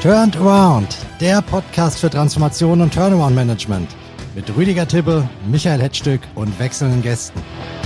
Turned Around, der Podcast für Transformation und Turnaround-Management mit Rüdiger Tippe, Michael Hetzstück und wechselnden Gästen.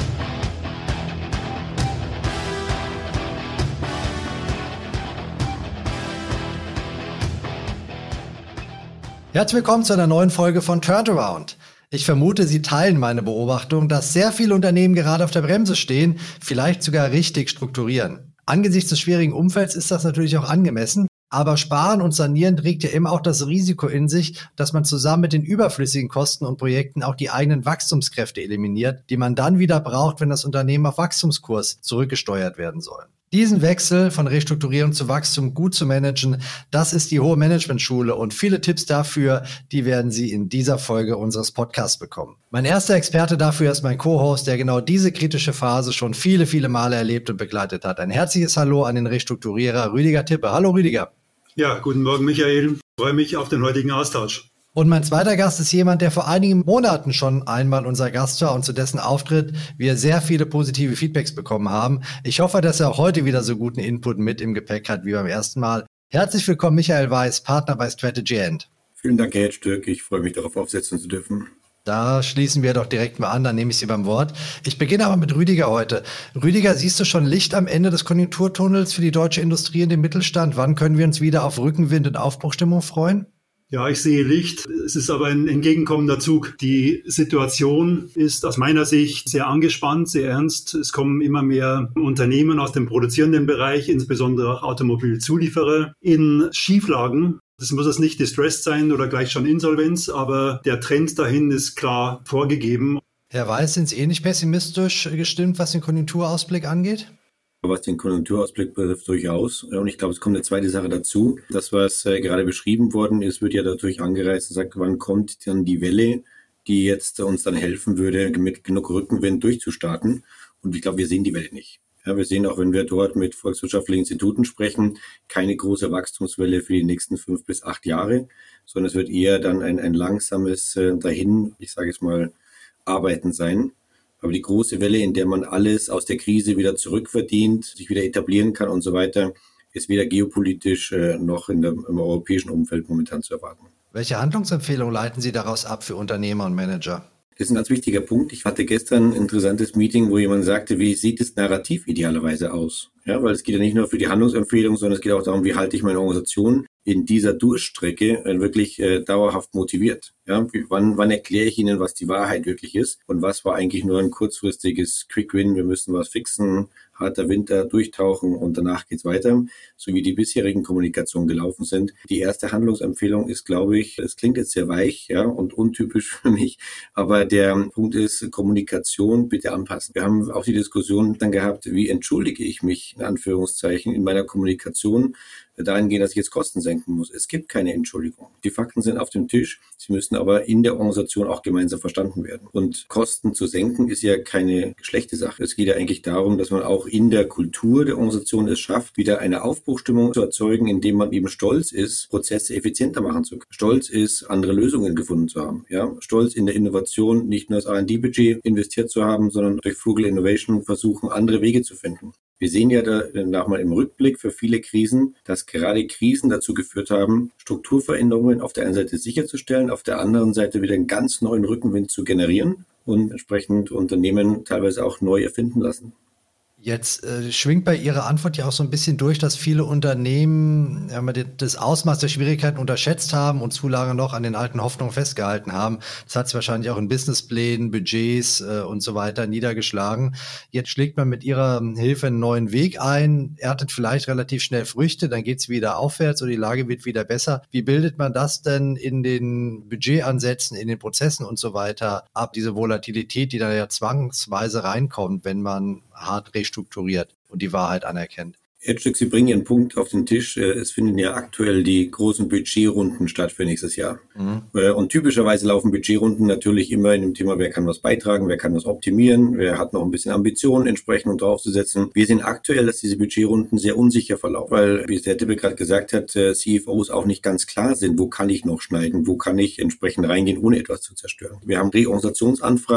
Herzlich willkommen zu einer neuen Folge von Turned Around. Ich vermute, Sie teilen meine Beobachtung, dass sehr viele Unternehmen gerade auf der Bremse stehen, vielleicht sogar richtig strukturieren. Angesichts des schwierigen Umfelds ist das natürlich auch angemessen. Aber Sparen und Sanieren trägt ja immer auch das Risiko in sich, dass man zusammen mit den überflüssigen Kosten und Projekten auch die eigenen Wachstumskräfte eliminiert, die man dann wieder braucht, wenn das Unternehmen auf Wachstumskurs zurückgesteuert werden soll. Diesen Wechsel von Restrukturierung zu Wachstum gut zu managen, das ist die hohe Managementschule und viele Tipps dafür, die werden Sie in dieser Folge unseres Podcasts bekommen. Mein erster Experte dafür ist mein Co-Host, der genau diese kritische Phase schon viele Male erlebt und begleitet hat. Ein herzliches Hallo an den Restrukturierer Rüdiger Tippe. Hallo Rüdiger. Ja, guten Morgen Michael. Ich freue mich auf den heutigen Austausch. Und mein zweiter Gast ist jemand, der vor einigen Monaten schon einmal unser Gast war und zu dessen Auftritt wir sehr viele positive Feedbacks bekommen haben. Ich hoffe, dass er auch heute wieder so guten Input mit im Gepäck hat wie beim ersten Mal. Herzlich willkommen, Michael Weiß, Partner bei Strategy End. Vielen Dank, Herr Hetzstück. Ich freue mich, darauf aufsetzen zu dürfen. Da schließen wir doch direkt mal an, dann nehme ich Sie beim Wort. Ich beginne aber mit Rüdiger heute. Rüdiger, siehst du schon Licht am Ende des Konjunkturtunnels für die deutsche Industrie und den Mittelstand? Wann können wir uns wieder auf Rückenwind und Aufbruchstimmung freuen? Ja, ich sehe Licht. Es ist aber ein entgegenkommender Zug. Die Situation ist aus meiner Sicht sehr angespannt, sehr ernst. Es kommen immer mehr Unternehmen aus dem produzierenden Bereich, insbesondere auch Automobilzulieferer, in Schieflagen. Das muss jetzt nicht distressed sein oder gleich schon Insolvenz, aber der Trend dahin ist klar vorgegeben. Herr Weiß, sind Sie ähnlich pessimistisch gestimmt, was den Konjunkturausblick angeht? Was den Konjunkturausblick betrifft, durchaus. Und ich glaube, es kommt eine zweite Sache dazu. Das, was gerade beschrieben worden ist, wird ja dadurch angereizt und sagt, wann kommt dann die Welle, die jetzt uns dann helfen würde, mit genug Rückenwind durchzustarten. Und ich glaube, wir sehen die Welle nicht. Ja, wir sehen auch, wenn wir dort mit volkswirtschaftlichen Instituten sprechen, keine große Wachstumswelle für die nächsten 5 bis 8 Jahre, sondern es wird eher dann ein langsames dahin, ich sage es mal, Arbeiten sein. Aber die große Welle, in der man alles aus der Krise wieder zurückverdient, sich wieder etablieren kann und so weiter, ist weder geopolitisch noch im europäischen Umfeld momentan zu erwarten. Welche Handlungsempfehlungen leiten Sie daraus ab für Unternehmer und Manager? Das ist ein ganz wichtiger Punkt. Ich hatte gestern ein interessantes Meeting, wo jemand sagte, wie sieht das Narrativ idealerweise aus? Ja, weil es geht ja nicht nur für die Handlungsempfehlung, sondern es geht auch darum, wie halte ich meine Organisation in dieser Durchstrecke wirklich dauerhaft motiviert. Ja, wann erkläre ich Ihnen, was die Wahrheit wirklich ist und was war eigentlich nur ein kurzfristiges Quick-Win, wir müssen was fixen, harter Winter, durchtauchen und danach geht's weiter, so wie die bisherigen Kommunikationen gelaufen sind. Die erste Handlungsempfehlung ist, glaube ich, es klingt jetzt sehr weich, ja, und untypisch für mich, aber der Punkt ist, Kommunikation bitte anpassen. Wir haben auch die Diskussion dann gehabt, wie entschuldige ich mich, in Anführungszeichen, in meiner Kommunikation, dahingehend, dass ich jetzt Kosten senken muss. Es gibt keine Entschuldigung. Die Fakten sind auf dem Tisch. Sie müssen aber in der Organisation auch gemeinsam verstanden werden. Und Kosten zu senken ist ja keine schlechte Sache. Es geht ja eigentlich darum, dass man auch in der Kultur der Organisation es schafft, wieder eine Aufbruchstimmung zu erzeugen, indem man eben stolz ist, Prozesse effizienter machen zu können. Stolz ist, andere Lösungen gefunden zu haben. Ja? Stolz in der Innovation, nicht nur das R&D-Budget investiert zu haben, sondern durch Frugal Innovation versuchen, andere Wege zu finden. Wir sehen ja danach mal im Rückblick für viele Krisen, dass gerade Krisen dazu geführt haben, Strukturveränderungen auf der einen Seite sicherzustellen, auf der anderen Seite wieder einen ganz neuen Rückenwind zu generieren und entsprechend Unternehmen teilweise auch neu erfinden lassen. Jetzt schwingt bei Ihrer Antwort ja auch so ein bisschen durch, dass viele Unternehmen das Ausmaß der Schwierigkeiten unterschätzt haben und zu lange noch an den alten Hoffnungen festgehalten haben. Das hat sich wahrscheinlich auch in Businessplänen, Budgets und so weiter niedergeschlagen. Jetzt schlägt man mit Ihrer Hilfe einen neuen Weg ein, erntet vielleicht relativ schnell Früchte, dann geht es wieder aufwärts und die Lage wird wieder besser. Wie bildet man das denn in den Budgetansätzen, in den Prozessen und so weiter ab, diese Volatilität, die da ja zwangsweise reinkommt, wenn man hart restrukturiert und die Wahrheit anerkennt? Hetzstück, Sie bringen Ihren Punkt auf den Tisch. Es finden ja aktuell die großen Budgetrunden statt für nächstes Jahr. Und typischerweise laufen Budgetrunden natürlich immer in dem Thema, wer kann was beitragen, wer kann was optimieren, wer hat noch ein bisschen Ambitionen entsprechend und draufzusetzen. Wir sehen aktuell, dass diese Budgetrunden sehr unsicher verlaufen, weil, wie der Tippe gerade gesagt hat, CFOs auch nicht ganz klar sind, wo kann ich noch schneiden, wo kann ich entsprechend reingehen, ohne etwas zu zerstören. Wir haben Reorganisationsanfragen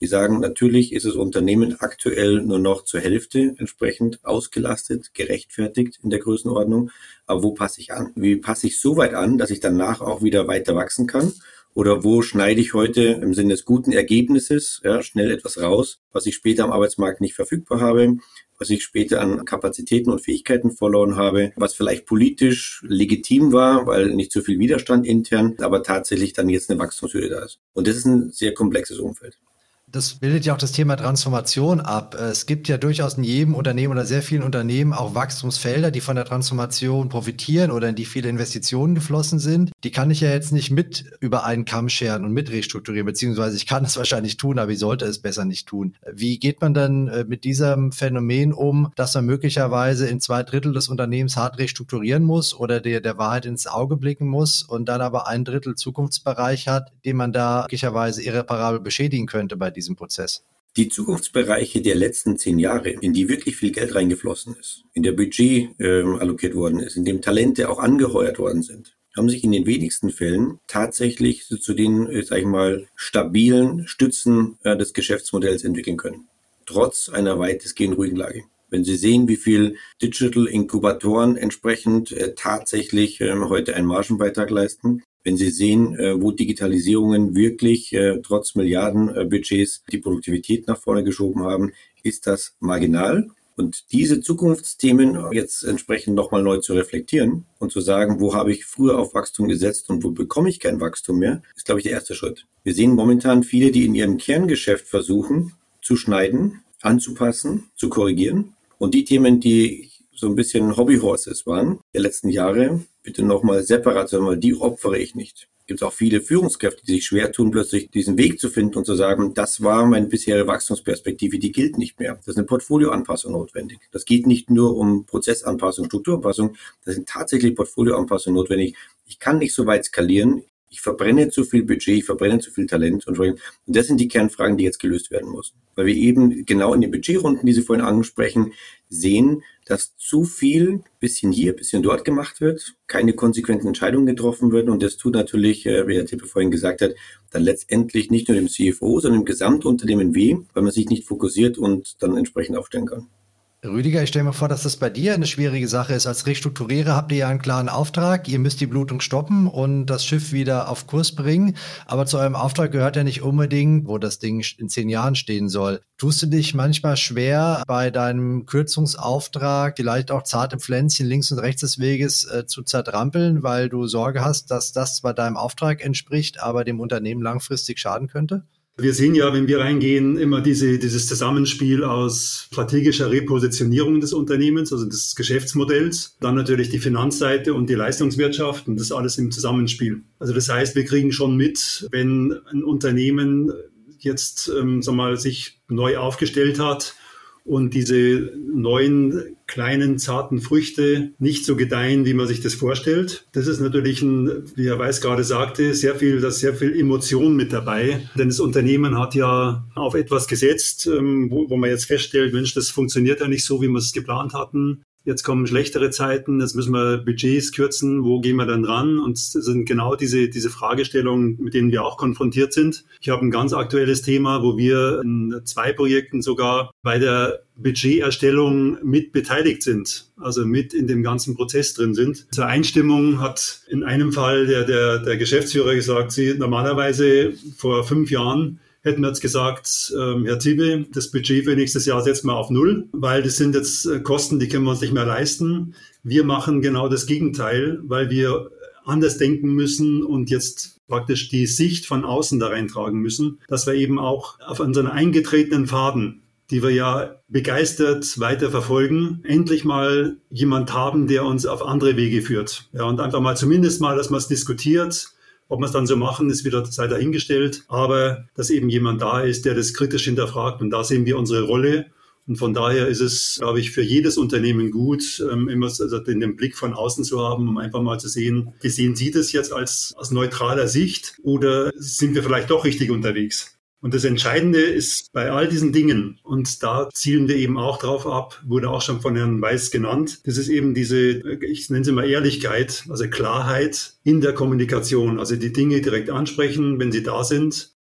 Die sagen, natürlich ist das Unternehmen aktuell nur noch zur Hälfte entsprechend ausgelastet, gerechtfertigt in der Größenordnung. Aber wo passe ich an? Wie passe ich so weit an, dass ich danach auch wieder weiter wachsen kann? Oder wo schneide ich heute im Sinne des guten Ergebnisses schnell etwas raus, was ich später am Arbeitsmarkt nicht verfügbar habe, was ich später an Kapazitäten und Fähigkeiten verloren habe, was vielleicht politisch legitim war, weil nicht so viel Widerstand intern, aber tatsächlich dann jetzt eine Wachstumshürde da ist. Und das ist ein sehr komplexes Umfeld. Das bildet ja auch das Thema Transformation ab. Es gibt ja durchaus in jedem Unternehmen oder sehr vielen Unternehmen auch Wachstumsfelder, die von der Transformation profitieren oder in die viele Investitionen geflossen sind. Die kann ich ja jetzt nicht mit über einen Kamm scheren und mit restrukturieren, beziehungsweise ich kann es wahrscheinlich tun, aber ich sollte es besser nicht tun. Wie geht man dann mit diesem Phänomen um, dass man möglicherweise in 2/3 des Unternehmens hart restrukturieren muss oder der Wahrheit ins Auge blicken muss und dann aber 1/3 Zukunftsbereich hat, den man da möglicherweise irreparabel beschädigen könnte bei diesem Prozess? Die Zukunftsbereiche der letzten 10 Jahre, in die wirklich viel Geld reingeflossen ist, in der Budget allokiert worden ist, in dem Talente auch angeheuert worden sind, haben sich in den wenigsten Fällen tatsächlich zu den, sag ich mal, stabilen Stützen des Geschäftsmodells entwickeln können. Trotz einer weitestgehend ruhigen Lage. Wenn Sie sehen, wie viel Digital-Inkubatoren entsprechend tatsächlich heute einen Margenbeitrag leisten, wenn Sie sehen, wo Digitalisierungen wirklich trotz Milliardenbudgets die Produktivität nach vorne geschoben haben, ist das marginal. Und diese Zukunftsthemen jetzt entsprechend nochmal neu zu reflektieren und zu sagen, wo habe ich früher auf Wachstum gesetzt und wo bekomme ich kein Wachstum mehr, ist, glaube ich, der erste Schritt. Wir sehen momentan viele, die in ihrem Kerngeschäft versuchen, zu schneiden, anzupassen, zu korrigieren. Und die Themen, die so ein bisschen Hobbyhorses waren der letzten Jahre, bitte nochmal separat, sondern die opfere ich nicht. Es gibt auch viele Führungskräfte, die sich schwer tun, plötzlich diesen Weg zu finden und zu sagen, das war meine bisherige Wachstumsperspektive, die gilt nicht mehr. Das ist eine Portfolioanpassung notwendig. Das geht nicht nur um Prozessanpassung, Strukturanpassung, das sind tatsächlich Portfolioanpassungen notwendig. Ich kann nicht so weit skalieren. Ich verbrenne zu viel Budget, ich verbrenne zu viel Talent. Und das sind die Kernfragen, die jetzt gelöst werden müssen. Weil wir eben genau in den Budgetrunden, die Sie vorhin ansprechen, sehen, dass zu viel bisschen hier, bisschen dort gemacht wird, keine konsequenten Entscheidungen getroffen werden. Und das tut natürlich, wie Herr Tippe vorhin gesagt hat, dann letztendlich nicht nur dem CFO, sondern dem Gesamtunternehmen weh, weil man sich nicht fokussiert und dann entsprechend aufstellen kann. Rüdiger, ich stelle mir vor, dass das bei dir eine schwierige Sache ist. Als Restrukturierer habt ihr ja einen klaren Auftrag. Ihr müsst die Blutung stoppen und das Schiff wieder auf Kurs bringen. Aber zu eurem Auftrag gehört ja nicht unbedingt, wo das Ding in 10 Jahren stehen soll. Tust du dich manchmal schwer, bei deinem Kürzungsauftrag vielleicht auch zarte Pflänzchen links und rechts des Weges zu zertrampeln, weil du Sorge hast, dass das zwar deinem Auftrag entspricht, aber dem Unternehmen langfristig schaden könnte? Wir sehen ja, wenn wir reingehen, immer dieses Zusammenspiel aus strategischer Repositionierung des Unternehmens, also des Geschäftsmodells, dann natürlich die Finanzseite und die Leistungswirtschaft und das alles im Zusammenspiel. Also das heißt, wir kriegen schon mit, wenn ein Unternehmen jetzt sich neu aufgestellt hat und diese neuen kleinen, zarten Früchte nicht so gedeihen, wie man sich das vorstellt. Das ist natürlich wie Herr Weiß gerade sagte, sehr viel Emotion mit dabei. Denn das Unternehmen hat ja auf etwas gesetzt, wo man jetzt feststellt, Mensch, das funktioniert ja nicht so, wie wir es geplant hatten. Jetzt kommen schlechtere Zeiten, jetzt müssen wir Budgets kürzen, wo gehen wir dann ran? Und das sind genau diese Fragestellungen, mit denen wir auch konfrontiert sind. Ich habe ein ganz aktuelles Thema, wo wir in 2 Projekten sogar bei der Budgeterstellung mit beteiligt sind, also mit in dem ganzen Prozess drin sind. Zur Einstimmung hat in einem Fall der Geschäftsführer gesagt, Sie normalerweise vor 5 Jahren hätten wir jetzt gesagt, Herr Ziebe, das Budget für nächstes Jahr setzen wir auf 0, weil das sind jetzt Kosten, die können wir uns nicht mehr leisten. Wir machen genau das Gegenteil, weil wir anders denken müssen und jetzt praktisch die Sicht von außen da reintragen müssen, dass wir eben auch auf unseren eingetretenen Pfaden, die wir ja begeistert weiter verfolgen, endlich mal jemand haben, der uns auf andere Wege führt. Ja, und einfach mal zumindest mal, dass man es diskutiert. Ob wir es dann so machen, ist wieder sei dahingestellt. Aber dass eben jemand da ist, der das kritisch hinterfragt. Und da sehen wir unsere Rolle. Und von daher ist es, glaube ich, für jedes Unternehmen gut, immer den Blick von außen zu haben, um einfach mal zu sehen, wie sehen Sie das jetzt aus neutraler Sicht oder sind wir vielleicht doch richtig unterwegs? Und das Entscheidende ist bei all diesen Dingen, und da zielen wir eben auch drauf ab, wurde auch schon von Herrn Weiß genannt, das ist eben ich nenne sie mal Ehrlichkeit, also Klarheit in der Kommunikation, also die Dinge direkt ansprechen, wenn sie da sind,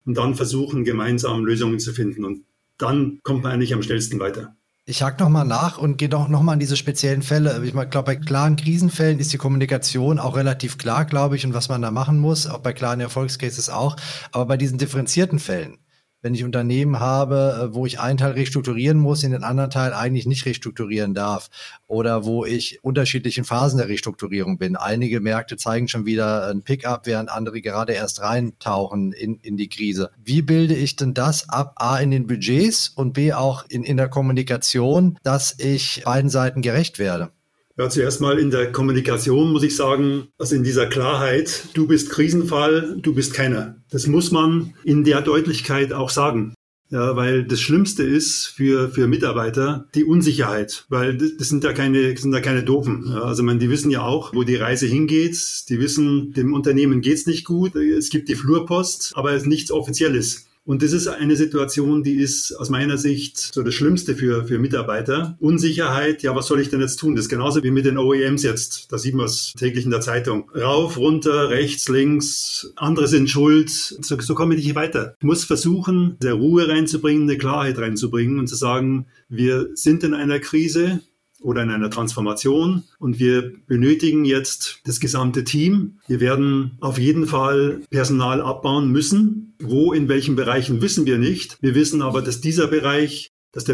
und dann versuchen, gemeinsam Lösungen zu finden. Und dann kommt man eigentlich am schnellsten weiter. Ich hake nochmal nach und gehe doch nochmal an diese speziellen Fälle. Ich glaube, bei klaren Krisenfällen ist die Kommunikation auch relativ klar, glaube ich, und was man da machen muss, auch bei klaren Erfolgscases auch. Aber bei diesen differenzierten Fällen, wenn ich Unternehmen habe, wo ich einen Teil restrukturieren muss, in den anderen Teil eigentlich nicht restrukturieren darf oder wo ich unterschiedlichen Phasen der Restrukturierung bin. Einige Märkte zeigen schon wieder ein Pick-up, während andere gerade erst reintauchen in die Krise. Wie bilde ich denn das ab? A, in den Budgets und B, auch in der Kommunikation, dass ich beiden Seiten gerecht werde? Ja, zuerst mal in der Kommunikation muss ich sagen, also in dieser Klarheit, du bist Krisenfall, du bist keiner. Das muss man in der Deutlichkeit auch sagen. Ja, weil das Schlimmste ist für Mitarbeiter die Unsicherheit, weil das sind ja keine Doofen. Ja, also die wissen ja auch, wo die Reise hingeht. Die wissen, dem Unternehmen geht's nicht gut. Es gibt die Flurpost, aber es ist nichts Offizielles. Und das ist eine Situation, die ist aus meiner Sicht so das Schlimmste für Mitarbeiter. Unsicherheit, ja, was soll ich denn jetzt tun? Das ist genauso wie mit den OEMs jetzt. Da sieht man es täglich in der Zeitung. Rauf, runter, rechts, links, andere sind schuld. So komme ich nicht weiter. Ich muss versuchen, der Ruhe reinzubringen, eine Klarheit reinzubringen und zu sagen, wir sind in einer Krise oder in einer Transformation und wir benötigen jetzt das gesamte Team. Wir werden auf jeden Fall Personal abbauen müssen. Wo, in welchen Bereichen, wissen wir nicht. Wir wissen aber, dass der Bereich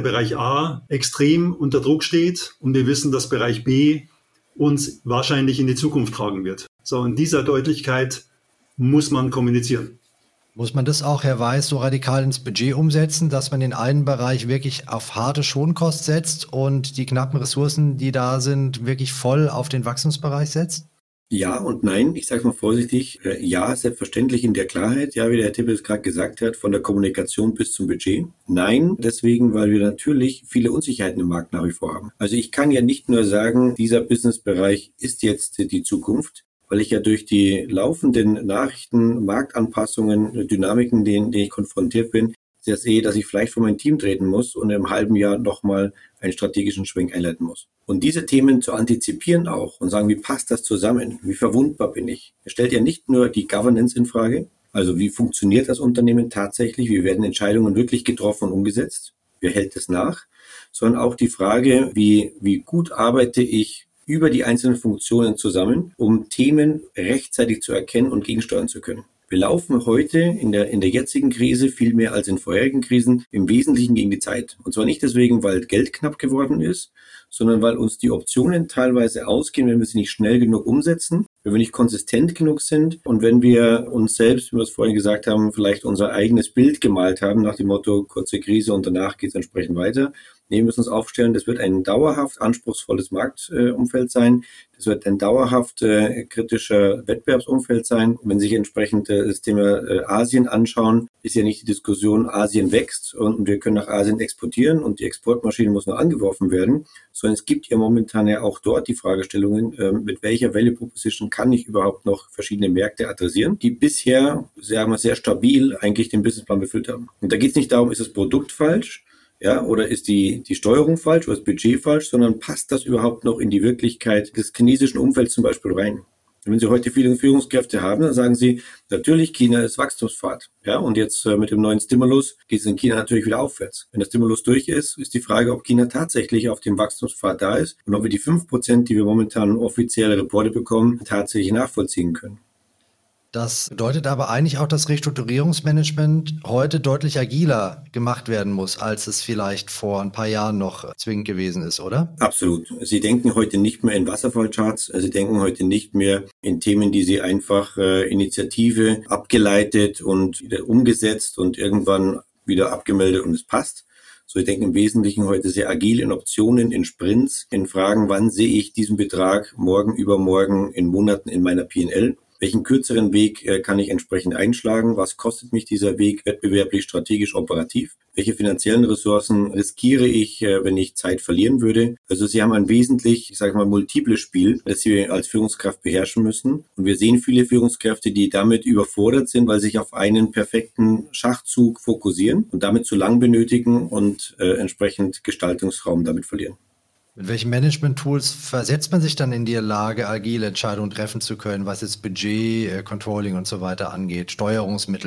A extrem unter Druck steht und wir wissen, dass Bereich B uns wahrscheinlich in die Zukunft tragen wird. So, in dieser Deutlichkeit muss man kommunizieren. Muss man das auch, Herr Weiß, so radikal ins Budget umsetzen, dass man den einen Bereich wirklich auf harte Schonkost setzt und die knappen Ressourcen, die da sind, wirklich voll auf den Wachstumsbereich setzt? Ja und nein, ich sage mal vorsichtig, ja, selbstverständlich in der Klarheit, ja, wie der Herr Tippe es gerade gesagt hat, von der Kommunikation bis zum Budget. Nein, deswegen, weil wir natürlich viele Unsicherheiten im Markt nach wie vor haben. Also ich kann ja nicht nur sagen, dieser Businessbereich ist jetzt die Zukunft, weil ich ja durch die laufenden Nachrichten, Marktanpassungen, Dynamiken, denen ich konfrontiert bin, sehr sehe, dass ich vielleicht von meinem Team treten muss und im halben Jahr nochmal einen strategischen Schwenk einleiten muss. Und diese Themen zu antizipieren auch und sagen, wie passt das zusammen? Wie verwundbar bin ich? Es stellt ja nicht nur die Governance in Frage, also wie funktioniert das Unternehmen tatsächlich? Wie werden Entscheidungen wirklich getroffen und umgesetzt? Wer hält es nach? Sondern auch die Frage, wie gut arbeite ich über die einzelnen Funktionen zusammen, um Themen rechtzeitig zu erkennen und gegensteuern zu können. Wir laufen heute in der jetzigen Krise viel mehr als in vorherigen Krisen im Wesentlichen gegen die Zeit. Und zwar nicht deswegen, weil Geld knapp geworden ist, sondern weil uns die Optionen teilweise ausgehen, wenn wir sie nicht schnell genug umsetzen, wenn wir nicht konsistent genug sind und wenn wir uns selbst, wie wir es vorhin gesagt haben, vielleicht unser eigenes Bild gemalt haben nach dem Motto kurze Krise und danach geht es entsprechend weiter. Nee, wir müssen uns aufstellen, das wird ein dauerhaft anspruchsvolles Marktumfeld sein. Das wird ein dauerhaft kritischer Wettbewerbsumfeld sein. Wenn Sie sich entsprechend das Thema Asien anschauen, ist ja nicht die Diskussion, Asien wächst und wir können nach Asien exportieren und die Exportmaschine muss noch angeworfen werden, sondern es gibt ja momentan ja auch dort die Fragestellungen, mit welcher Value Proposition kann ich überhaupt noch verschiedene Märkte adressieren, die bisher, sagen wir, sehr stabil eigentlich den Businessplan befüllt haben. Und da geht es nicht darum, ist das Produkt falsch, ja, oder ist die Steuerung falsch oder das Budget falsch, sondern passt das überhaupt noch in die Wirklichkeit des chinesischen Umfelds zum Beispiel rein? Wenn Sie heute viele Führungskräfte haben, dann sagen Sie, natürlich, China ist Wachstumspfad. Ja, und jetzt mit dem neuen Stimulus geht es in China natürlich wieder aufwärts. Wenn der Stimulus durch ist, ist die Frage, ob China tatsächlich auf dem Wachstumspfad da ist und ob wir die 5%, die wir momentan offizielle Reporte bekommen, tatsächlich nachvollziehen können. Das bedeutet aber eigentlich auch, dass Restrukturierungsmanagement heute deutlich agiler gemacht werden muss, als es vielleicht vor ein paar Jahren noch zwingend gewesen ist, oder? Absolut. Sie denken heute nicht mehr in Wasserfallcharts, Sie denken heute nicht mehr in Themen, die Sie einfach Initiative abgeleitet und wieder umgesetzt und irgendwann wieder abgemeldet und es passt. So, ich denke im Wesentlichen heute sehr agil in Optionen, in Sprints, in Fragen, wann sehe ich diesen Betrag morgen, übermorgen, in Monaten in meiner P&L. Welchen kürzeren Weg kann ich entsprechend einschlagen? Was kostet mich dieser Weg wettbewerblich, strategisch, operativ? Welche finanziellen Ressourcen riskiere ich, wenn ich Zeit verlieren würde? Also Sie haben ein wesentlich, ich sage mal, multiples Spiel, das Sie als Führungskraft beherrschen müssen. Und wir sehen viele Führungskräfte, die damit überfordert sind, weil sie sich auf einen perfekten Schachzug fokussieren und damit zu lang benötigen und entsprechend Gestaltungsraum damit verlieren. Mit welchen Management-Tools versetzt man sich dann in die Lage, agile Entscheidungen treffen zu können, was jetzt Budget, Controlling und so weiter angeht, Steuerungsmittel?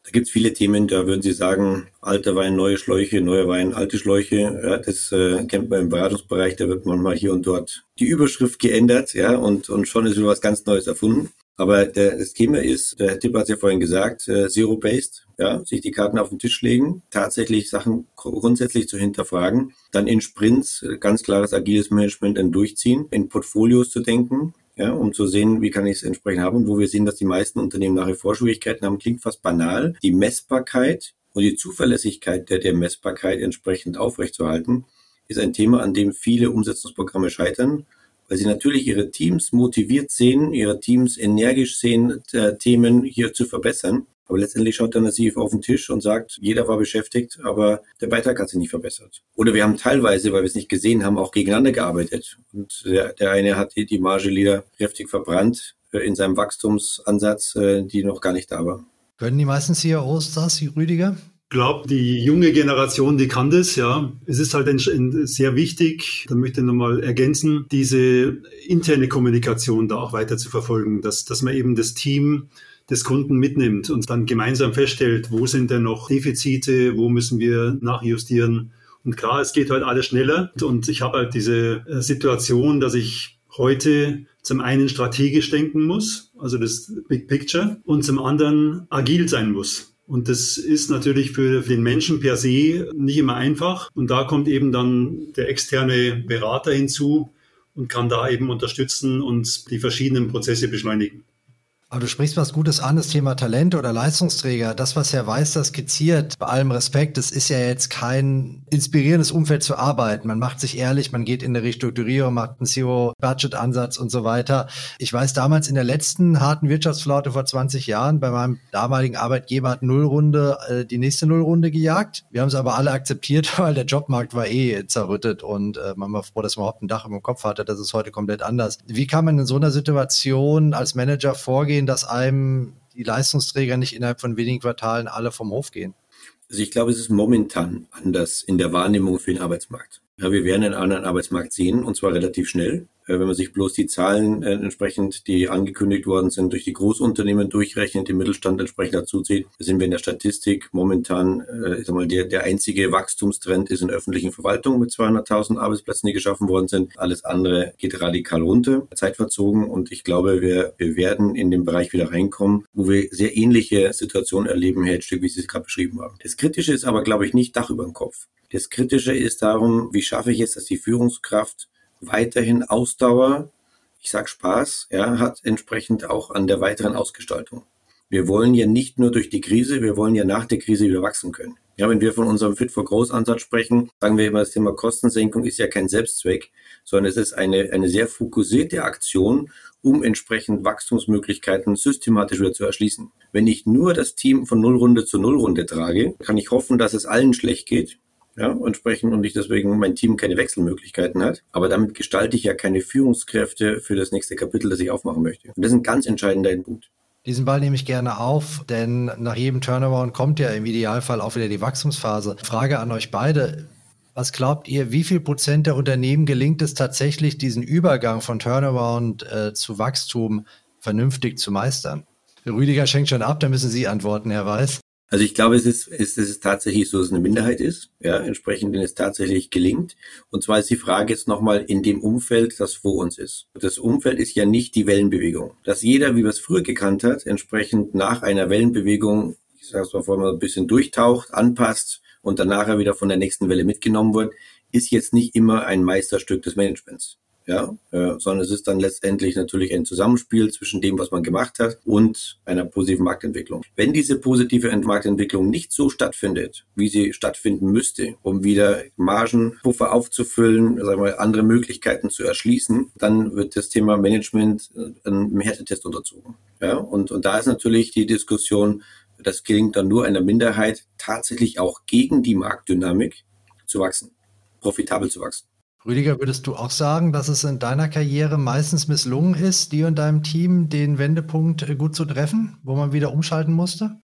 Da gibt es viele Themen, da würden Sie sagen, alter Wein, neue Schläuche, neuer Wein, alte Schläuche. Ja, das kennt man im Beratungsbereich, da wird manchmal hier und dort die Überschrift geändert, ja, und schon ist wieder was ganz Neues erfunden. Aber das Thema ist, der Herr Tipp hat es ja vorhin gesagt, Zero-Based, ja, sich die Karten auf den Tisch legen, tatsächlich Sachen grundsätzlich zu hinterfragen, dann in Sprints ganz klares agiles Management dann durchziehen, in Portfolios zu denken, ja, um zu sehen, wie kann ich es entsprechend haben. Und wo wir sehen, dass die meisten Unternehmen nach wie vor Schwierigkeiten haben, klingt fast banal. Die Messbarkeit und die Zuverlässigkeit der Messbarkeit entsprechend aufrechtzuerhalten, ist ein Thema, an dem viele Umsetzungsprogramme scheitern, weil sie natürlich ihre Teams motiviert sehen, ihre Teams energisch sehen, Themen hier zu verbessern. Aber letztendlich schaut dann der CFO auf den Tisch und sagt, jeder war beschäftigt, aber der Beitrag hat sich nicht verbessert. Oder wir haben teilweise, weil wir es nicht gesehen haben, auch gegeneinander gearbeitet. Und der eine hat die Marge wieder kräftig verbrannt in seinem Wachstumsansatz, die noch gar nicht da war. Können die meisten CEOs das, Rüdiger? Ich glaube, die junge Generation, die kann das, ja. Es ist halt sehr wichtig, da möchte ich nochmal ergänzen, diese interne Kommunikation da auch weiter zu verfolgen, dass man eben das Team des Kunden mitnimmt und dann gemeinsam feststellt, wo sind denn noch Defizite, wo müssen wir nachjustieren. Und klar, es geht halt alles schneller und ich habe halt diese Situation, dass ich heute zum einen strategisch denken muss, also das Big Picture, und zum anderen agil sein muss. Und das ist natürlich für den Menschen per se nicht immer einfach. Und da kommt eben dann der externe Berater hinzu und kann da eben unterstützen und die verschiedenen Prozesse beschleunigen. Aber du sprichst was Gutes an, das Thema Talente oder Leistungsträger. Das, was Herr Weiß da skizziert, bei allem Respekt, das ist ja jetzt kein inspirierendes Umfeld zu arbeiten. Man macht sich ehrlich, man geht in eine Restrukturierung, macht einen Zero-Budget-Ansatz und so weiter. Ich weiß, damals in der letzten harten Wirtschaftsflaute vor 20 Jahren, bei meinem damaligen Arbeitgeber hat Nullrunde die nächste Nullrunde gejagt. Wir haben es aber alle akzeptiert, weil der Jobmarkt war zerrüttet und man war froh, dass man überhaupt ein Dach über dem Kopf hatte. Das ist heute komplett anders. Wie kann man in so einer Situation als Manager vorgehen, dass einem die Leistungsträger nicht innerhalb von wenigen Quartalen alle vom Hof gehen? Also ich glaube, es ist momentan anders in der Wahrnehmung für den Arbeitsmarkt. Ja, wir werden einen anderen Arbeitsmarkt sehen, und zwar relativ schnell. Wenn man sich bloß die Zahlen entsprechend, die angekündigt worden sind, durch die Großunternehmen durchrechnet, den Mittelstand entsprechend dazu zieht, sind wir in der Statistik momentan, der einzige Wachstumstrend ist in der öffentlichen Verwaltung mit 200.000 Arbeitsplätzen, die geschaffen worden sind. Alles andere geht radikal runter, zeitverzogen, und ich glaube, wir werden in den Bereich wieder reinkommen, wo wir sehr ähnliche Situationen erleben, Herr Hedstück, wie Sie es gerade beschrieben haben. Das Kritische ist aber, glaube ich, nicht Dach über dem Kopf. Das Kritische ist darum, wie schaffe ich es, dass die Führungskraft weiterhin Ausdauer, ich sag Spaß, ja, hat entsprechend auch an der weiteren Ausgestaltung. Wir wollen ja nicht nur durch die Krise, wir wollen ja nach der Krise wieder wachsen können. Ja, wenn wir von unserem Fit-for-Growth-Ansatz sprechen, sagen wir immer, das Thema Kostensenkung ist ja kein Selbstzweck, sondern es ist eine sehr fokussierte Aktion, um entsprechend Wachstumsmöglichkeiten systematisch wieder zu erschließen. Wenn ich nur das Team von Nullrunde zu Nullrunde trage, kann ich hoffen, dass es allen schlecht geht. Ja, entsprechend, und ich deswegen mein Team keine Wechselmöglichkeiten hat. Aber damit gestalte ich ja keine Führungskräfte für das nächste Kapitel, das ich aufmachen möchte. Und das ist ein ganz entscheidender Punkt. Diesen Ball nehme ich gerne auf, denn nach jedem Turnaround kommt ja im Idealfall auch wieder die Wachstumsphase. Frage an euch beide. Was glaubt ihr, wie viel % der Unternehmen gelingt es tatsächlich, diesen Übergang von Turnaround zu Wachstum vernünftig zu meistern? Rüdiger schenkt schon ab, da müssen Sie antworten, Herr Weiß. Also ich glaube, es ist tatsächlich so, dass es eine Minderheit ist, ja, entsprechend, wenn es tatsächlich gelingt. Und zwar ist die Frage jetzt nochmal in dem Umfeld, das vor uns ist. Das Umfeld ist ja nicht die Wellenbewegung. Dass jeder, wie wir es früher gekannt hat, entsprechend nach einer Wellenbewegung, ich sage es mal vorher, ein bisschen durchtaucht, anpasst und dann nachher wieder von der nächsten Welle mitgenommen wird, ist jetzt nicht immer ein Meisterstück des Managements. Ja, sondern es ist dann letztendlich natürlich ein Zusammenspiel zwischen dem, was man gemacht hat, und einer positiven Marktentwicklung. Wenn diese positive Marktentwicklung nicht so stattfindet, wie sie stattfinden müsste, um wieder Margenpuffer aufzufüllen, sagen wir, andere Möglichkeiten zu erschließen, dann wird das Thema Management einem Härtetest unterzogen. Ja, und da ist natürlich die Diskussion, das gelingt dann nur einer Minderheit, tatsächlich auch gegen die Marktdynamik zu wachsen, profitabel zu wachsen. Rüdiger, würdest du auch sagen, dass es in deiner Karriere meistens misslungen ist, dir und deinem Team den Wendepunkt gut zu treffen, wo man wieder umschalten musste?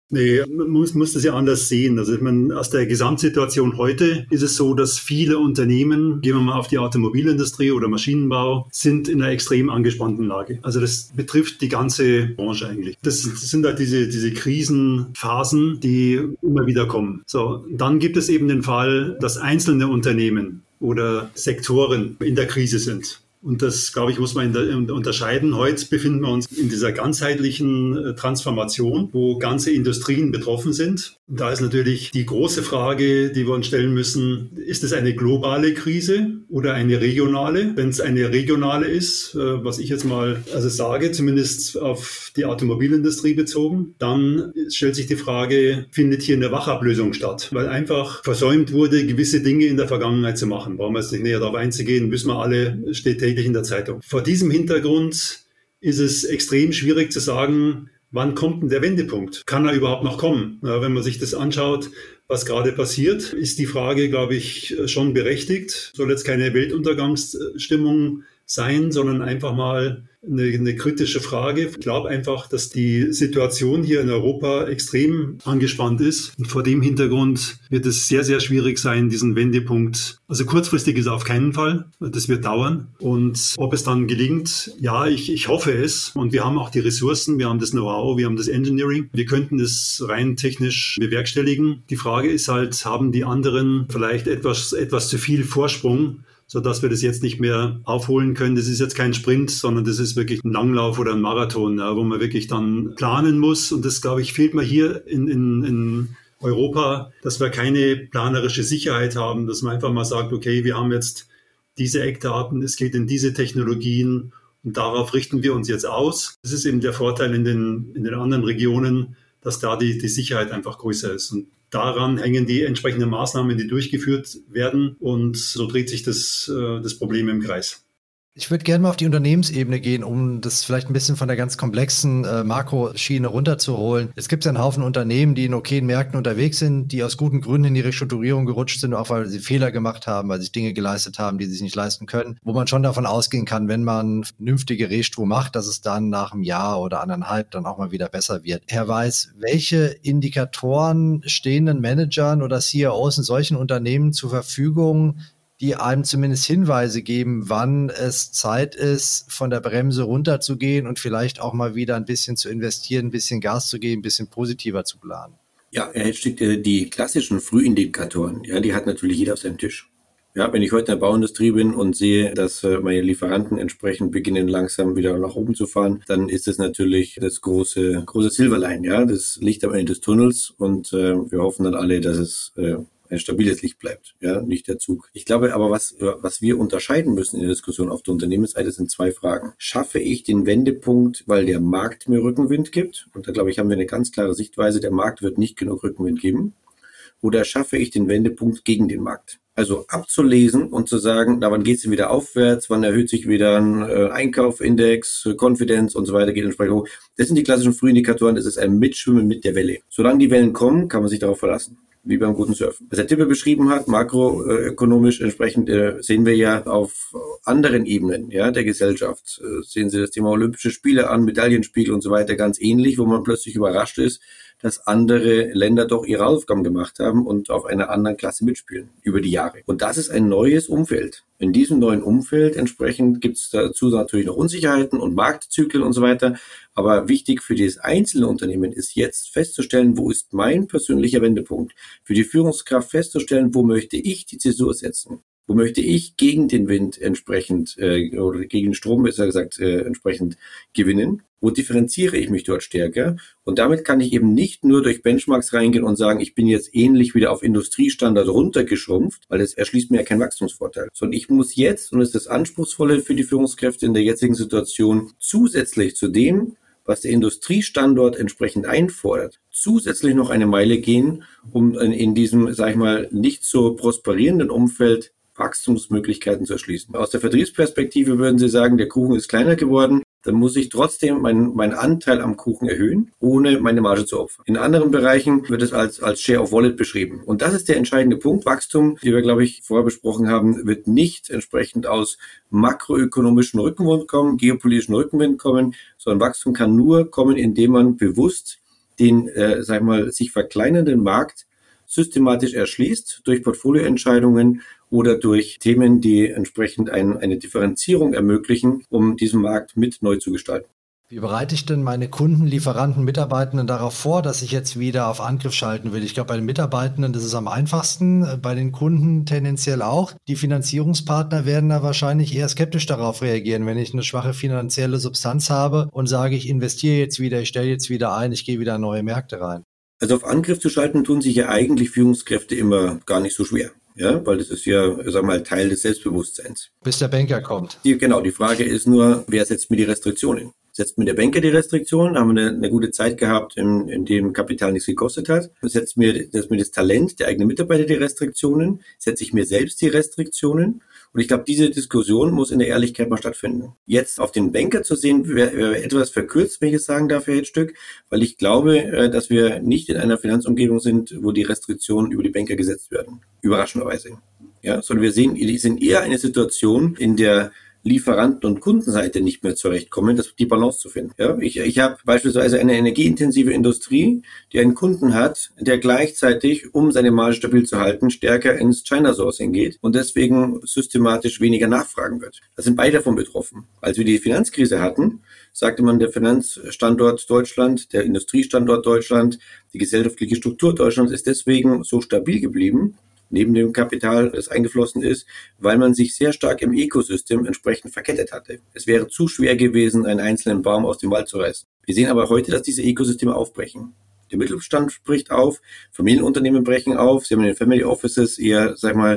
Nee, man muss das ja anders sehen. Also ich meine, aus der Gesamtsituation heute ist es so, dass viele Unternehmen, gehen wir mal auf die Automobilindustrie oder Maschinenbau, sind in einer extrem angespannten Lage. Also das betrifft die ganze Branche eigentlich. Das sind halt diese Krisenphasen, die immer wieder kommen. So, dann gibt es eben den Fall, dass einzelne Unternehmen oder Sektoren in der Krise sind. Und das, glaube ich, muss man unterscheiden. Heute befinden wir uns in dieser ganzheitlichen Transformation, wo ganze Industrien betroffen sind. Und da ist natürlich die große Frage, die wir uns stellen müssen, ist es eine globale Krise oder eine regionale? Wenn es eine regionale ist, was ich jetzt mal sage, zumindest auf die Automobilindustrie bezogen, dann stellt sich die Frage, findet hier eine Wachablösung statt? Weil einfach versäumt wurde, gewisse Dinge in der Vergangenheit zu machen. Brauchen wir jetzt nicht näher darauf einzugehen, wissen wir alle, steht täglich in der Zeitung. Vor diesem Hintergrund ist es extrem schwierig zu sagen, wann kommt denn der Wendepunkt? Kann er überhaupt noch kommen? Ja, wenn man sich das anschaut, was gerade passiert, ist die Frage, glaube ich, schon berechtigt. Soll jetzt keine Weltuntergangsstimmung sein, sondern einfach mal eine kritische Frage. Ich glaube einfach, dass die Situation hier in Europa extrem angespannt ist. Und vor dem Hintergrund wird es sehr, sehr schwierig sein, diesen Wendepunkt, also kurzfristig ist er auf keinen Fall, das wird dauern. Und ob es dann gelingt, ja, ich hoffe es. Und wir haben auch die Ressourcen, wir haben das Know-how, wir haben das Engineering. Wir könnten es rein technisch bewerkstelligen. Die Frage ist halt, haben die anderen vielleicht etwas zu viel Vorsprung, sodass wir das jetzt nicht mehr aufholen können. Das ist jetzt kein Sprint, sondern das ist wirklich ein Langlauf oder ein Marathon, ja, wo man wirklich dann planen muss. Und das, glaube ich, fehlt mir hier in Europa, dass wir keine planerische Sicherheit haben, dass man einfach mal sagt, okay, wir haben jetzt diese Eckdaten, es geht in diese Technologien und darauf richten wir uns jetzt aus. Das ist eben der Vorteil in den anderen Regionen, dass da die Sicherheit einfach größer ist. Und daran hängen die entsprechenden Maßnahmen, die durchgeführt werden. Und so dreht sich das Problem im Kreis. Ich würde gerne mal auf die Unternehmensebene gehen, um das vielleicht ein bisschen von der ganz komplexen Makroschiene runterzuholen. Es gibt ja einen Haufen Unternehmen, die in okayen Märkten unterwegs sind, die aus guten Gründen in die Restrukturierung gerutscht sind, auch weil sie Fehler gemacht haben, weil sie sich Dinge geleistet haben, die sie sich nicht leisten können, wo man schon davon ausgehen kann, wenn man vernünftige Restru macht, dass es dann nach einem Jahr oder 1,5 dann auch mal wieder besser wird. Herr Weiß, welche Indikatoren stehen den Managern oder CEOs in solchen Unternehmen zur Verfügung, die einem zumindest Hinweise geben, wann es Zeit ist, von der Bremse runterzugehen und vielleicht auch mal wieder ein bisschen zu investieren, ein bisschen Gas zu geben, ein bisschen positiver zu planen? Ja, jetzt steht die klassischen Frühindikatoren, ja, die hat natürlich jeder auf seinem Tisch. Ja, wenn ich heute in der Bauindustrie bin und sehe, dass meine Lieferanten entsprechend beginnen, langsam wieder nach oben zu fahren, dann ist es natürlich das große Silberline, ja, das Licht am Ende des Tunnels und wir hoffen dann alle, dass es ein stabiles Licht bleibt, ja, nicht der Zug. Ich glaube aber, was wir unterscheiden müssen in der Diskussion auf der Unternehmensseite, sind 2 Fragen. Schaffe ich den Wendepunkt, weil der Markt mir Rückenwind gibt? Und da, glaube ich, haben wir eine ganz klare Sichtweise, der Markt wird nicht genug Rückenwind geben. Oder schaffe ich den Wendepunkt gegen den Markt? Also abzulesen und zu sagen, na, wann geht es denn wieder aufwärts, wann erhöht sich wieder ein Einkaufindex, Confidence und so weiter, geht entsprechend hoch. Das sind die klassischen Frühindikatoren, das ist ein Mitschwimmen mit der Welle. Solange die Wellen kommen, kann man sich darauf verlassen. Wie beim guten Surfen. Was Herr Tippe beschrieben hat, makroökonomisch entsprechend sehen wir ja auf anderen Ebenen, ja, der Gesellschaft. Sehen Sie das Thema Olympische Spiele an, Medaillenspiegel und so weiter, ganz ähnlich, wo man plötzlich überrascht ist, dass andere Länder doch ihre Hausaufgaben gemacht haben und auf einer anderen Klasse mitspielen über die Jahre. Und das ist ein neues Umfeld. In diesem neuen Umfeld entsprechend gibt es dazu natürlich noch Unsicherheiten und Marktzyklen und so weiter. Aber wichtig für dieses einzelne Unternehmen ist jetzt festzustellen, wo ist mein persönlicher Wendepunkt? Für die Führungskraft festzustellen, wo möchte ich die Zäsur setzen? Wo möchte ich gegen den Wind entsprechend oder gegen den Strom besser gesagt entsprechend gewinnen? Wo differenziere ich mich dort stärker? Und damit kann ich eben nicht nur durch Benchmarks reingehen und sagen, ich bin jetzt ähnlich wieder auf Industriestandard runtergeschrumpft, weil das erschließt mir ja keinen Wachstumsvorteil. Sondern ich muss jetzt, und das ist das Anspruchsvolle für die Führungskräfte in der jetzigen Situation, zusätzlich zu dem, was der Industriestandort entsprechend einfordert, zusätzlich noch eine Meile gehen, um in diesem, sag ich mal, nicht so prosperierenden Umfeld Wachstumsmöglichkeiten zu erschließen. Aus der Vertriebsperspektive würden Sie sagen, der Kuchen ist kleiner geworden, dann muss ich trotzdem meinen Anteil am Kuchen erhöhen, ohne meine Marge zu opfern. In anderen Bereichen wird es als Share of Wallet beschrieben. Und das ist der entscheidende Punkt. Wachstum, wie wir, glaube ich, vorher besprochen haben, wird nicht entsprechend aus makroökonomischen Rückenwind kommen, geopolitischen Rückenwind kommen, sondern Wachstum kann nur kommen, indem man bewusst den, sich verkleinernden Markt systematisch erschließt durch Portfolioentscheidungen oder durch Themen, die entsprechend eine Differenzierung ermöglichen, um diesen Markt mit neu zu gestalten. Wie bereite ich denn meine Kunden, Lieferanten, Mitarbeitenden darauf vor, dass ich jetzt wieder auf Angriff schalten will? Ich glaube, bei den Mitarbeitenden ist es am einfachsten, bei den Kunden tendenziell auch. Die Finanzierungspartner werden da wahrscheinlich eher skeptisch darauf reagieren, wenn ich eine schwache finanzielle Substanz habe und sage, ich investiere jetzt wieder, ich stelle jetzt wieder ein, ich gehe wieder in neue Märkte rein. Also auf Angriff zu schalten tun sich ja eigentlich Führungskräfte immer gar nicht so schwer. Ja, weil das ist ja, Teil des Selbstbewusstseins. Bis der Banker kommt. Die Frage ist nur, wer setzt mir die Restriktionen? Setzt mir der Banker die Restriktionen? Da haben wir eine gute Zeit gehabt, in dem Kapital nichts gekostet hat. Setzt mir das Talent, der eigene Mitarbeiter die Restriktionen? Setze ich mir selbst die Restriktionen? Und ich glaube, diese Diskussion muss in der Ehrlichkeit mal stattfinden. Jetzt auf den Banker zu sehen, wäre etwas verkürzt, wenn ich es sagen darf, Herr Hedstück, weil ich glaube, dass wir nicht in einer Finanzumgebung sind, wo die Restriktionen über die Banker gesetzt werden. Überraschenderweise. Ja, sondern wir sind eher eine Situation, in der Lieferanten- und Kundenseite nicht mehr zurechtkommen, die Balance zu finden. Ja, ich habe beispielsweise eine energieintensive Industrie, die einen Kunden hat, der gleichzeitig, um seine Marge stabil zu halten, stärker ins China-Sourcing geht und deswegen systematisch weniger nachfragen wird. Da sind beide davon betroffen. Als wir die Finanzkrise hatten, sagte man, der Finanzstandort Deutschland, der Industriestandort Deutschland, die gesellschaftliche Struktur Deutschlands ist deswegen so stabil geblieben, neben dem Kapital, das eingeflossen ist, weil man sich sehr stark im Ökosystem entsprechend verkettet hatte. Es wäre zu schwer gewesen, einen einzelnen Baum aus dem Wald zu reißen. Wir sehen aber heute, dass diese Ökosysteme aufbrechen. Der Mittelstand bricht auf, Familienunternehmen brechen auf, sie haben in den Family Offices eher,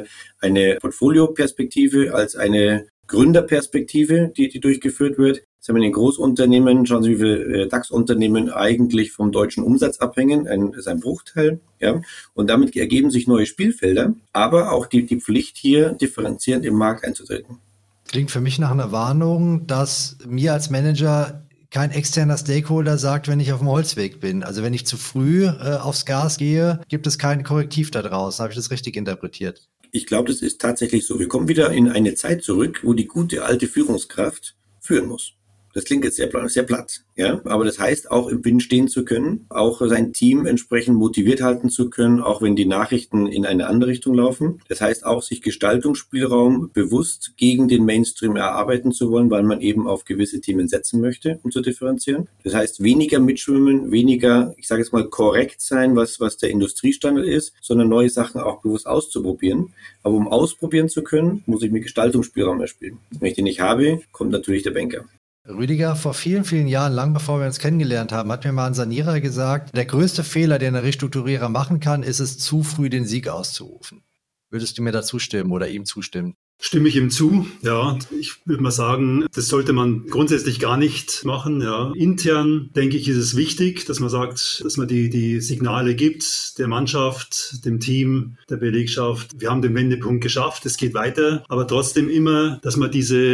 eine Portfolio-Perspektive als eine Gründerperspektive, die durchgeführt wird. Jetzt haben wir in den Großunternehmen, schauen Sie, wie viele DAX-Unternehmen eigentlich vom deutschen Umsatz abhängen, ist ein Bruchteil, ja. Und damit ergeben sich neue Spielfelder, aber auch die Pflicht hier differenzierend im Markt einzutreten. Klingt für mich nach einer Warnung, dass mir als Manager kein externer Stakeholder sagt, wenn ich auf dem Holzweg bin. Also wenn ich zu früh aufs Gas gehe, gibt es kein Korrektiv da draußen. Habe ich das richtig interpretiert? Ich glaube, das ist tatsächlich so. Wir kommen wieder in eine Zeit zurück, wo die gute alte Führungskraft führen muss. Das klingt jetzt sehr platt, ja, aber das heißt auch im Wind stehen zu können, auch sein Team entsprechend motiviert halten zu können, auch wenn die Nachrichten in eine andere Richtung laufen. Das heißt auch, sich Gestaltungsspielraum bewusst gegen den Mainstream erarbeiten zu wollen, weil man eben auf gewisse Themen setzen möchte, um zu differenzieren. Das heißt, weniger mitschwimmen, weniger, ich sage jetzt mal, korrekt sein, was der Industriestandard ist, sondern neue Sachen auch bewusst auszuprobieren. Aber um ausprobieren zu können, muss ich mir Gestaltungsspielraum erspielen. Wenn ich den nicht habe, kommt natürlich der Banker. Rüdiger, vor vielen, vielen Jahren, lang bevor wir uns kennengelernt haben, hat mir mal ein Sanierer gesagt, der größte Fehler, den ein Restrukturierer machen kann, ist es, zu früh den Sieg auszurufen. Würdest du mir da zustimmen oder ihm zustimmen? Stimme ich ihm zu. Ja, ich würde mal sagen, das sollte man grundsätzlich gar nicht machen. Ja. Intern, denke ich, ist es wichtig, dass man sagt, dass man die Signale gibt, der Mannschaft, dem Team, der Belegschaft. Wir haben den Wendepunkt geschafft, es geht weiter. Aber trotzdem immer, dass man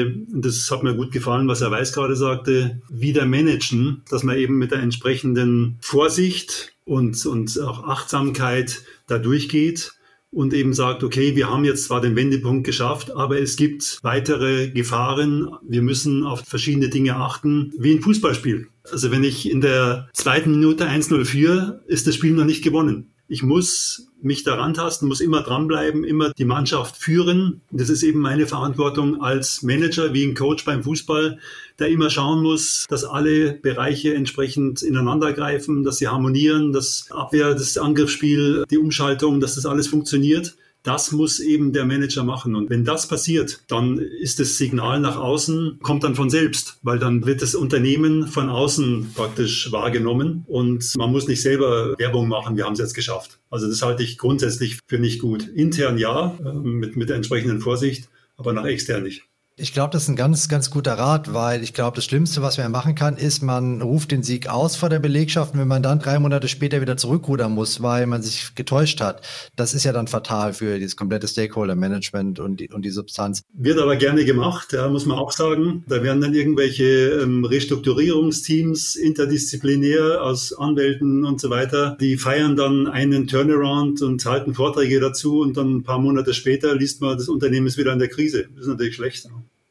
das hat mir gut gefallen, was Herr Weiß gerade sagte, wieder managen, dass man eben mit der entsprechenden Vorsicht und auch Achtsamkeit da durchgeht. Und eben sagt, okay, wir haben jetzt zwar den Wendepunkt geschafft, aber es gibt weitere Gefahren. Wir müssen auf verschiedene Dinge achten, wie ein Fußballspiel. Also wenn ich in der 2. Minute 1:0 führe, ist das Spiel noch nicht gewonnen. Ich muss mich daran tasten, muss immer dranbleiben, immer die Mannschaft führen. Das ist eben meine Verantwortung als Manager, wie ein Coach beim Fußball, der immer schauen muss, dass alle Bereiche entsprechend ineinander greifen, dass sie harmonieren, dass Abwehr, das Angriffsspiel, die Umschaltung, dass das alles funktioniert. Das muss eben der Manager machen. Und wenn das passiert, dann ist das Signal nach außen, kommt dann von selbst, weil dann wird das Unternehmen von außen praktisch wahrgenommen und man muss nicht selber Werbung machen, wir haben es jetzt geschafft. Also das halte ich grundsätzlich für nicht gut. Intern ja, mit der entsprechenden Vorsicht, aber nach extern nicht. Ich glaube, das ist ein ganz, ganz guter Rat, weil ich glaube, das Schlimmste, was man machen kann, ist, man ruft den Sieg aus vor der Belegschaft und wenn man dann 3 Monate später wieder zurückrudern muss, weil man sich getäuscht hat, das ist ja dann fatal für dieses komplette Stakeholder-Management und die Substanz. Wird aber gerne gemacht, ja, muss man auch sagen. Da werden dann irgendwelche Restrukturierungsteams interdisziplinär aus Anwälten und so weiter, die feiern dann einen Turnaround und halten Vorträge dazu und dann ein paar Monate später liest man, das Unternehmen ist wieder in der Krise. Das ist natürlich schlecht.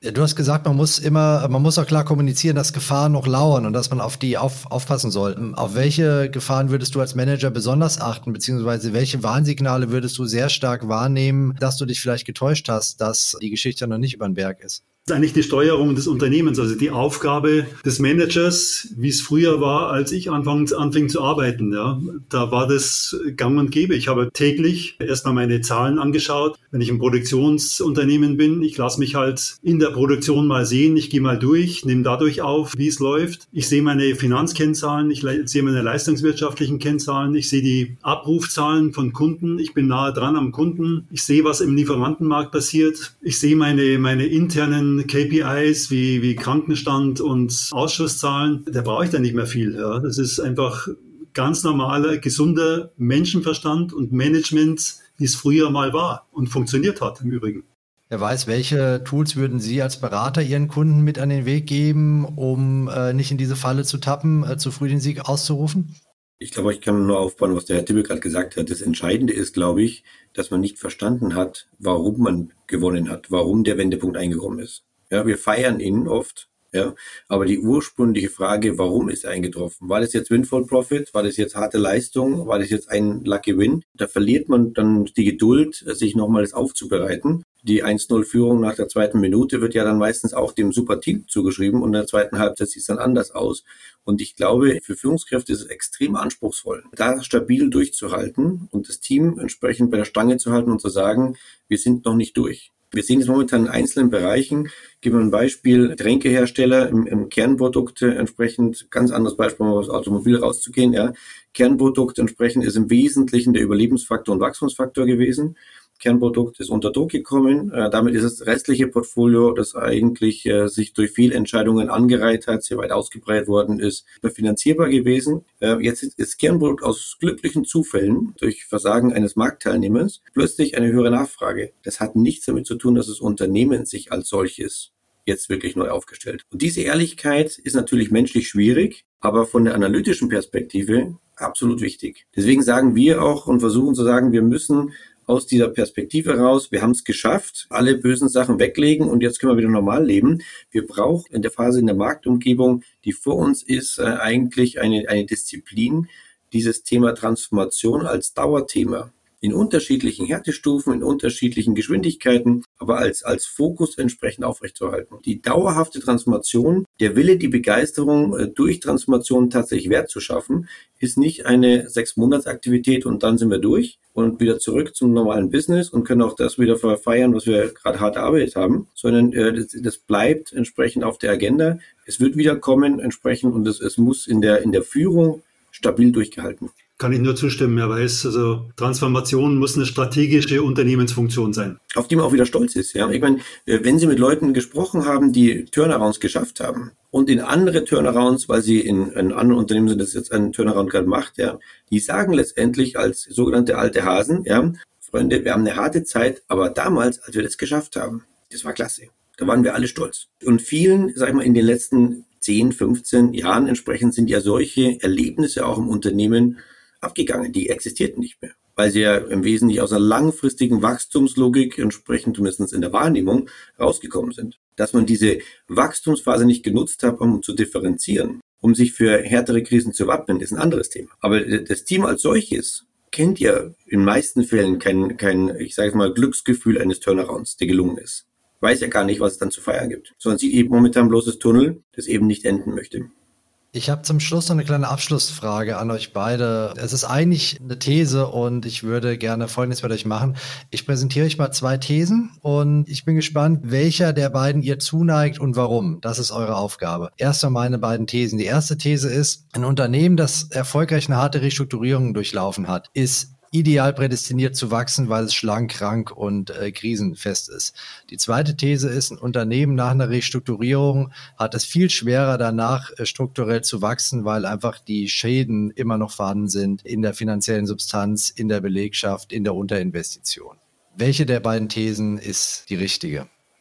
Ja, du hast gesagt, man muss auch klar kommunizieren, dass Gefahren noch lauern und dass man auf die aufpassen soll. Auf welche Gefahren würdest du als Manager besonders achten, beziehungsweise welche Warnsignale würdest du sehr stark wahrnehmen, dass du dich vielleicht getäuscht hast, dass die Geschichte noch nicht über den Berg ist? Das ist eigentlich die Steuerung des Unternehmens, also die Aufgabe des Managers, wie es früher war, als ich anfing zu arbeiten. Ja. Da war das gang und gäbe. Ich habe täglich erstmal meine Zahlen angeschaut. Wenn ich ein Produktionsunternehmen bin, ich lasse mich halt in der Produktion mal sehen. Ich gehe mal durch, nehme dadurch auf, wie es läuft. Ich sehe meine Finanzkennzahlen, ich sehe meine leistungswirtschaftlichen Kennzahlen, ich sehe die Abrufzahlen von Kunden. Ich bin nahe dran am Kunden. Ich sehe, was im Lieferantenmarkt passiert. Ich sehe meine internen KPIs wie Krankenstand und Ausschusszahlen. Da brauche ich dann nicht mehr viel. Ja. Das ist einfach ganz normaler, gesunder Menschenverstand und Management, wie es früher mal war und funktioniert hat im Übrigen. Wer weiß, welche Tools würden Sie als Berater Ihren Kunden mit an den Weg geben, um nicht in diese Falle zu tappen, zu früh den Sieg auszurufen? Ich glaube, ich kann nur aufbauen, was der Herr Tibbel gerade gesagt hat. Das Entscheidende ist, glaube ich, dass man nicht verstanden hat, warum man gewonnen hat, warum der Wendepunkt eingekommen ist. Ja, wir feiern ihn oft, ja, aber die ursprüngliche Frage, warum ist er eingetroffen? War das jetzt Windfall Profit? War das jetzt harte Leistung? War das jetzt ein Lucky Win? Da verliert man dann die Geduld, sich nochmals aufzubereiten. Die 1-0-Führung nach der zweiten Minute wird ja dann meistens auch dem Super-Team zugeschrieben und in der zweiten Halbzeit sieht es dann anders aus. Und ich glaube, für Führungskräfte ist es extrem anspruchsvoll, da stabil durchzuhalten und das Team entsprechend bei der Stange zu halten und zu sagen, wir sind noch nicht durch. Wir sehen es momentan in einzelnen Bereichen. Geben wir ein Beispiel, Tränkehersteller im Kernprodukte entsprechend, ganz anderes Beispiel, um aufs Automobil rauszugehen. Ja. Kernprodukt entsprechend ist im Wesentlichen der Überlebensfaktor und Wachstumsfaktor gewesen. Kernprodukt ist unter Druck gekommen. Damit ist das restliche Portfolio, das eigentlich sich durch Fehlentscheidungen angereiht hat, sehr weit ausgebreitet worden ist, finanzierbar gewesen. Jetzt ist Kernprodukt aus glücklichen Zufällen durch Versagen eines Marktteilnehmers plötzlich eine höhere Nachfrage. Das hat nichts damit zu tun, dass das Unternehmen sich als solches jetzt wirklich neu aufgestellt. Und diese Ehrlichkeit ist natürlich menschlich schwierig, aber von der analytischen Perspektive absolut wichtig. Deswegen sagen wir auch und versuchen zu sagen, wir müssen aus dieser Perspektive raus, wir haben es geschafft, alle bösen Sachen weglegen und jetzt können wir wieder normal leben. Wir brauchen in der Phase in der Marktumgebung, die vor uns ist, eigentlich eine Disziplin, dieses Thema Transformation als Dauerthema in unterschiedlichen Härtestufen, in unterschiedlichen Geschwindigkeiten, aber als Fokus entsprechend aufrechtzuerhalten. Die dauerhafte Transformation, der Wille, die Begeisterung durch Transformation tatsächlich Wert zu schaffen, ist nicht eine 6-Monats-Aktivität und dann sind wir durch und wieder zurück zum normalen Business und können auch das wieder feiern, was wir gerade hart erarbeitet haben, sondern das bleibt entsprechend auf der Agenda. Es wird wieder kommen entsprechend und es muss in der Führung stabil durchgehalten. Kann ich nur zustimmen, Herr Weiß. Also Transformation muss eine strategische Unternehmensfunktion sein. Auf die man auch wieder stolz ist. Ja, ich meine, wenn Sie mit Leuten gesprochen haben, die Turnarounds geschafft haben und in andere Turnarounds, weil sie in anderen Unternehmen sind, das jetzt einen Turnaround gerade macht, ja, die sagen letztendlich als sogenannte alte Hasen, ja, Freunde, wir haben eine harte Zeit, aber damals, als wir das geschafft haben, das war klasse. Da waren wir alle stolz. Und vielen, sag ich mal, in den letzten 10, 15 Jahren entsprechend sind ja solche Erlebnisse auch im Unternehmen abgegangen, die existierten nicht mehr, weil sie ja im Wesentlichen aus einer langfristigen Wachstumslogik entsprechend zumindest in der Wahrnehmung rausgekommen sind. Dass man diese Wachstumsphase nicht genutzt hat, um zu differenzieren, um sich für härtere Krisen zu wappnen, ist ein anderes Thema. Aber das Team als solches kennt ja in den meisten Fällen kein ich sage mal, Glücksgefühl eines Turnarounds, der gelungen ist. Weiß ja gar nicht, was es dann zu feiern gibt, sondern sieht eben momentan bloß das Tunnel, das eben nicht enden möchte. Ich habe zum Schluss noch eine kleine Abschlussfrage an euch beide. Es ist eigentlich eine These und ich würde gerne Folgendes mit euch machen. Ich präsentiere euch mal 2 Thesen und ich bin gespannt, welcher der beiden ihr zuneigt und warum. Das ist eure Aufgabe. Erst mal meine beiden Thesen. Die erste These ist, ein Unternehmen, das erfolgreich eine harte Restrukturierung durchlaufen hat, ist ideal prädestiniert zu wachsen, weil es schlank, krank und krisenfest ist. Die zweite These ist, ein Unternehmen nach einer Restrukturierung hat es viel schwerer danach strukturell zu wachsen, weil einfach die Schäden immer noch vorhanden sind in der finanziellen Substanz, in der Belegschaft, in der Unterinvestition. Welche der beiden Thesen ist die richtige?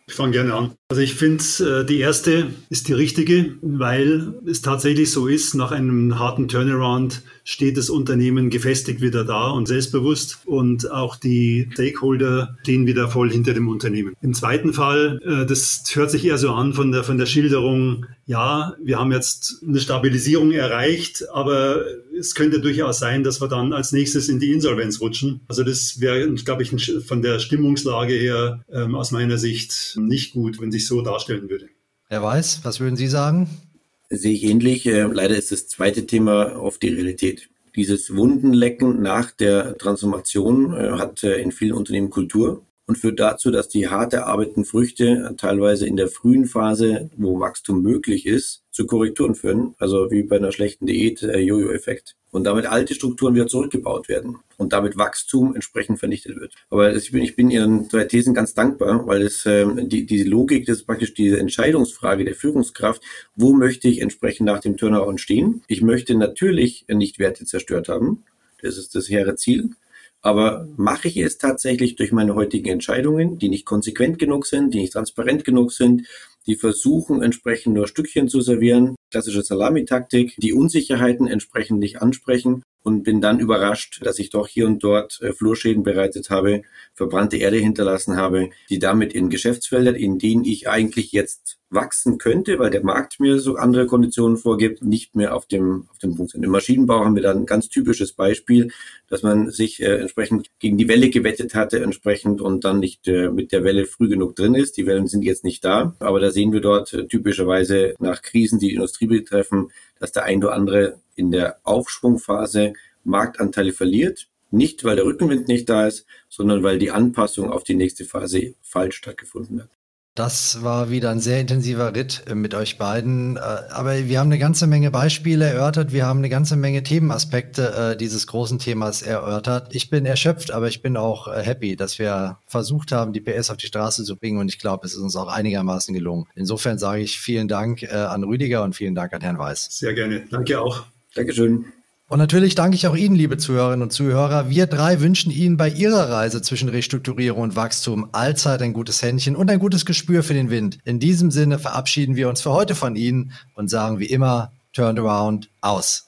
Ich fange gerne an. Also ich finde, die erste ist die richtige, weil es tatsächlich so ist, nach einem harten Turnaround steht das Unternehmen gefestigt wieder da und selbstbewusst und auch die Stakeholder stehen wieder voll hinter dem Unternehmen. Im zweiten Fall, das hört sich eher so an von der Schilderung, ja, wir haben jetzt eine Stabilisierung erreicht, aber es könnte durchaus sein, dass wir dann als nächstes in die Insolvenz rutschen. Also das wäre, glaube ich, von der Stimmungslage her aus meiner Sicht nicht gut, wenn sich so darstellen würde. Herr Weiß, was würden Sie sagen? Sehe ich ähnlich. Leider ist das zweite Thema oft die Realität. Dieses Wundenlecken nach der Transformation hat in vielen Unternehmen Kultur und führt dazu, dass die hart erarbeiteten Früchte teilweise in der frühen Phase, wo Wachstum möglich ist, zu Korrekturen führen. Also wie bei einer schlechten Diät, Jojo-Effekt. Und damit alte Strukturen wieder zurückgebaut werden und damit Wachstum entsprechend vernichtet wird. Aber ich bin Ihren 2 Thesen ganz dankbar, weil es die Logik, das ist praktisch diese Entscheidungsfrage der Führungskraft, wo möchte ich entsprechend nach dem Turnaround stehen? Ich möchte natürlich nicht Werte zerstört haben, das ist das hehre Ziel. Aber mache ich es tatsächlich durch meine heutigen Entscheidungen, die nicht konsequent genug sind, die nicht transparent genug sind, die versuchen entsprechend nur Stückchen zu servieren, klassische Salamitaktik, die Unsicherheiten entsprechend nicht ansprechen und bin dann überrascht, dass ich doch hier und dort Flurschäden bereitet habe, verbrannte Erde hinterlassen habe, die damit in Geschäftsfeldern, in denen ich eigentlich jetzt wachsen könnte, weil der Markt mir so andere Konditionen vorgibt, nicht mehr auf dem Punkt sind. Im Maschinenbau haben wir dann ein ganz typisches Beispiel, dass man sich entsprechend gegen die Welle gewettet hatte entsprechend und dann nicht mit der Welle früh genug drin ist. Die Wellen sind jetzt nicht da, aber da sehen wir dort typischerweise nach Krisen, die Industrie betreffen, dass der ein oder andere in der Aufschwungphase Marktanteile verliert. Nicht, weil der Rückenwind nicht da ist, sondern weil die Anpassung auf die nächste Phase falsch stattgefunden hat. Das war wieder ein sehr intensiver Ritt mit euch beiden. Aber wir haben eine ganze Menge Beispiele erörtert. Wir haben eine ganze Menge Themenaspekte dieses großen Themas erörtert. Ich bin erschöpft, aber ich bin auch happy, dass wir versucht haben, die PS auf die Straße zu bringen. Und ich glaube, es ist uns auch einigermaßen gelungen. Insofern sage ich vielen Dank an Rüdiger und vielen Dank an Herrn Weiß. Sehr gerne. Danke auch. Dankeschön. Und natürlich danke ich auch Ihnen, liebe Zuhörerinnen und Zuhörer. Wir 3 wünschen Ihnen bei Ihrer Reise zwischen Restrukturierung und Wachstum allzeit ein gutes Händchen und ein gutes Gespür für den Wind. In diesem Sinne verabschieden wir uns für heute von Ihnen und sagen wie immer, Turned Around, aus.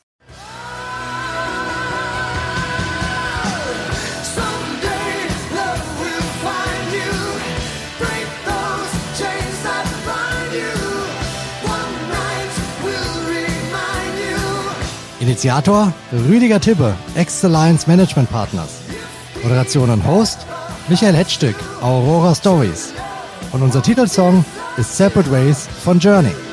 Initiator Rüdiger Tippe, Ex-Alliance Management Partners. Moderation und Host Michael Hetzstück, Aurora Stories. Und unser Titelsong ist Separate Ways von Journey.